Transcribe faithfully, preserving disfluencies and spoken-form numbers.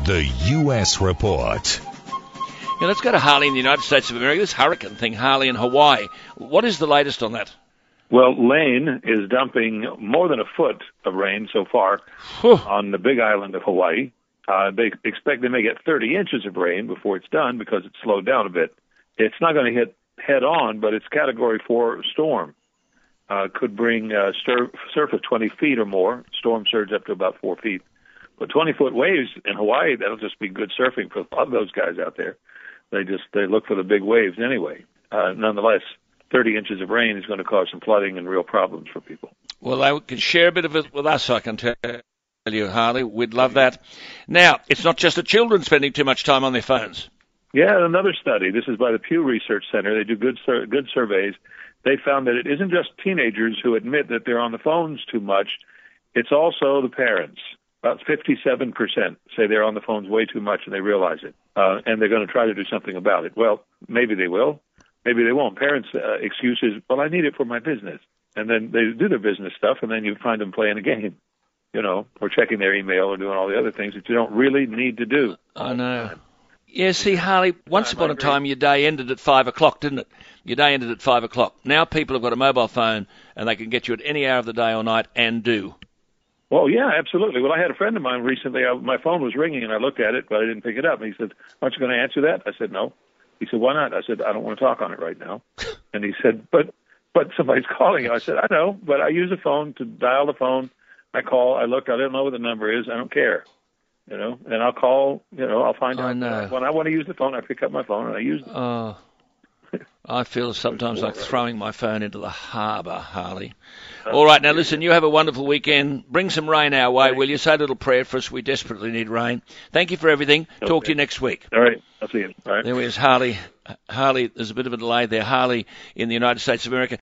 The U S Report. Yeah, let's go to Harley in the United States of America. This hurricane thing, Harley in Hawaii. What is the latest on that? Well, Lane is dumping more than a foot of rain so far on the big island of Hawaii. Uh, they expect they may get thirty inches of rain before it's done because it's slowed down a bit. It's not going to hit head on, but it's Category four storm. Uh, could bring uh, surf, surf of twenty feet or more, storm surge up to about four feet. But twenty-foot waves in Hawaii, that'll just be good surfing for a lot of those guys out there. They just they look for the big waves anyway. Uh, nonetheless, thirty inches of rain is going to cause some flooding and real problems for people. Well, they can share a bit of it with us, I can tell you, Harley. We'd love that. Now, it's not just the children spending too much time on their phones. Yeah, another study. This is by the Pew Research Center. They do good sur- good surveys. They found that it isn't just teenagers who admit that they're on the phones too much. It's also the parents. About fifty-seven percent say they're on the phones way too much and they realize it. Uh, and they're going to try to do something about it. Well, maybe they will. Maybe they won't. Parents' uh, excuse is, well, I need it for my business. And then they do their business stuff, and then you find them playing a game, you know, or checking their email or doing all the other things that you don't really need to do. I know. Yeah, see, Harley, once upon a time your day ended at five o'clock, didn't it? Your day ended at five o'clock. Now people have got a mobile phone, and they can get you at any hour of the day or night and do. Well, yeah, absolutely. Well, I had a friend of mine recently. I, my phone was ringing, and I looked at it, but I didn't pick it up. And he said, aren't you going to answer that? I said, no. He said, why not? I said, I don't want to talk on it right now. And he said, but but somebody's calling you. I said, I know, but I use a phone to dial the phone. I call. I look. I don't know what the number is. I don't care. You know, and I'll call, you know, I'll find I out. know. When I want to use the phone, I pick up my phone and I use it. Oh, I feel sometimes like throwing my phone into the harbour, Harley. All right, now listen, you have a wonderful weekend. Bring some rain our way, will you? Say a little prayer for us. We desperately need rain. Thank you for everything. Okay. Talk to you next week. All right, I'll see you. All right. There is Harley. Harley, there's a bit of a delay there. Harley in the United States of America.